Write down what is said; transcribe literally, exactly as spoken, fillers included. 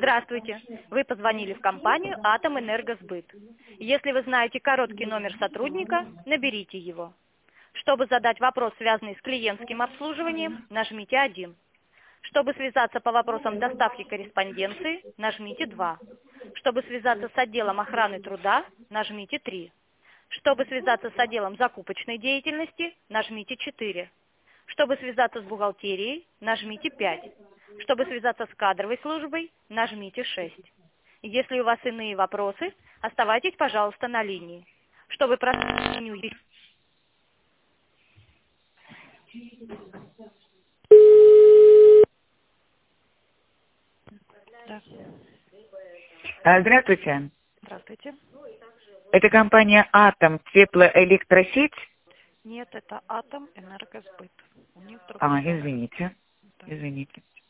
Здравствуйте. Вы позвонили в компанию «Атомэнергосбыт». Если вы знаете короткий номер сотрудника, наберите его. Чтобы задать вопрос, связанный с клиентским обслуживанием, нажмите один. Чтобы связаться по вопросам доставки корреспонденции, нажмите два. Чтобы связаться с отделом охраны труда, нажмите три. Чтобы связаться с отделом закупочной деятельности, нажмите четыре. Чтобы связаться с бухгалтерией, нажмите пять. Чтобы связаться с кадровой службой, нажмите шесть. Если у вас иные вопросы, оставайтесь, пожалуйста, на линии. Чтобы просмотреть меню... Да. А, Здравствуйте. Здравствуйте. Это компания «Атом», теплоэлектросеть? Нет, это Атомэнергосбыт. У них другой А, номер. извините. Да. Извините.